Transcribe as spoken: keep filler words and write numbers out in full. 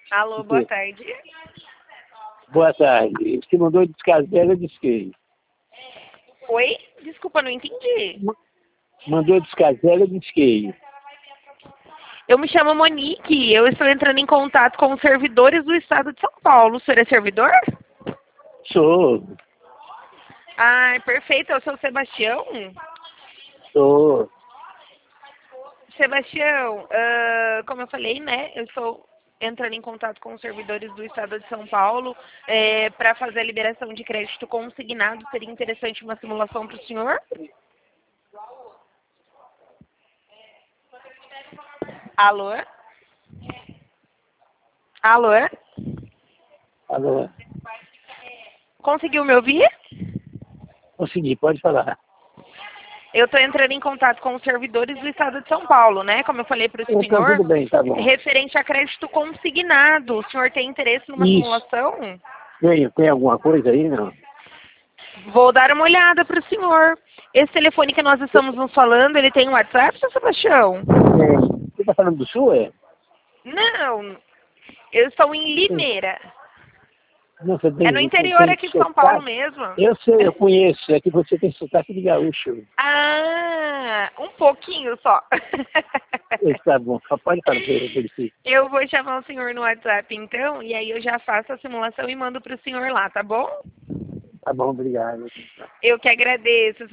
Alô, boa tarde. Boa tarde. Você mandou descasar, eu disquei. Oi? Desculpa, não entendi. Mandou descasar, eu disquei. Eu me chamo Monique, eu estou entrando em contato com os servidores do estado de São Paulo. O senhor é servidor? Sou. Ah, perfeito. É o seu Sebastião? Sou. Sebastião, ah, como eu falei, né, eu estou entrando em contato com os servidores do estado de São Paulo é, para fazer a liberação de crédito consignado. Seria interessante uma simulação para o senhor? Alô? Alô? Alô. Conseguiu me ouvir? Consegui, pode falar. Eu estou entrando em contato com os servidores do estado de São Paulo, né? Como eu falei para o Então, senhor, tudo bem, tá bom. referente a crédito consignado. O senhor tem interesse numa Isso. simulação? Tem, tem alguma coisa aí, não? Vou dar uma olhada para o senhor. Esse telefone que nós estamos nos falando, ele tem WhatsApp, seu Sebastião? Tem. Você tá falando do Sul, é? Não, eu estou em Sim. Limeira. Não, você tem, É no você interior tem aqui de São Paulo sotaque? mesmo. Eu sei, eu conheço. É que você tem sotaque de gaúcho. Ah, um pouquinho só. Está bom, pode fazer, eu verifico. Eu vou chamar o senhor no WhatsApp então, e aí eu já faço a simulação e mando para o senhor lá, tá bom? Tá bom, obrigado. Eu que agradeço.